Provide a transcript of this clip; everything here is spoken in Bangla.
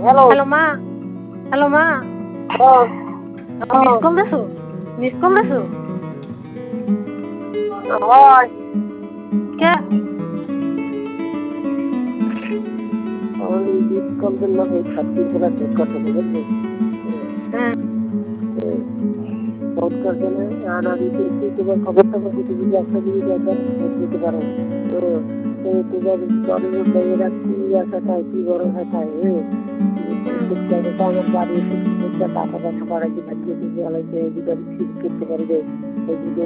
হ্যালো। হ্যালো মা, হ্যালো মা, হ্যাঁ, মিস কল দিছো? মিস কল দিছো? হয়। কে? আমি মিস কল দিলাম এই ছাত্রীর বেলা ফোন করতে বুঝলি? হ্যাঁ। ফোন করবে না আর আমি দেখছি তোমার খবর টবর কিছু যদি একটা যদি দেখেন দিতে পারো। তোমার জন্মের মেয়েরা কি আশা চায় কি বড় খায় আমার বাড়ি এসে টাকা পয়সা করাই দিতে আলাইছে এই দিকে আমি ঠিক করতে পারি